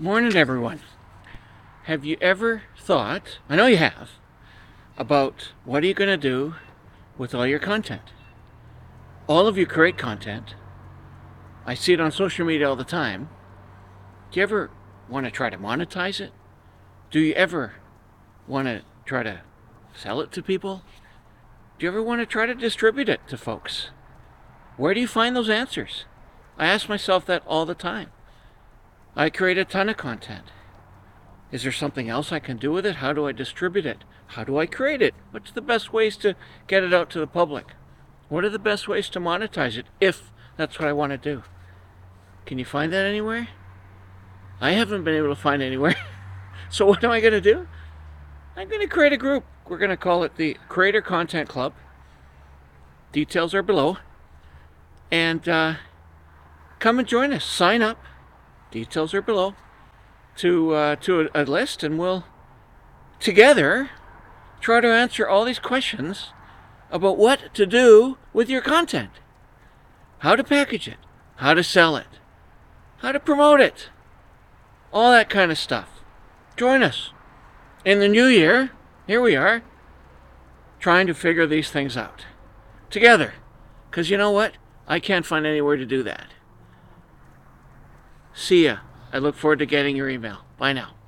Morning, everyone. Have you ever thought, I know you have, about what are you going to do with all your content? All of you create content. I see it on social media all the time. Do you ever want to try to monetize it? Do you ever want to try to sell it to people? Do you ever want to try to distribute it to folks? Where do you find those answers? I ask myself that all the time. I create a ton of content. Is there something else I can do with it? How do I distribute it? How do I create it? What's the best ways to get it out to the public? What are the best ways to monetize it if that's what I want to do? Can you find that anywhere? I haven't been able to find anywhere. So what am I going to do? I'm going to create a group. We're going to call it the Creator Content Club. Details are below. And come and join us. Sign up. Details are below. To a list, and we'll together try to answer all these questions about what to do with your content, how to package it, how to sell it, how to promote it, all that kind of stuff. Join us. In the new year, here we are, trying to figure these things out together, because you know what? I can't find anywhere to do that. See ya. I look forward to getting your email. Bye now.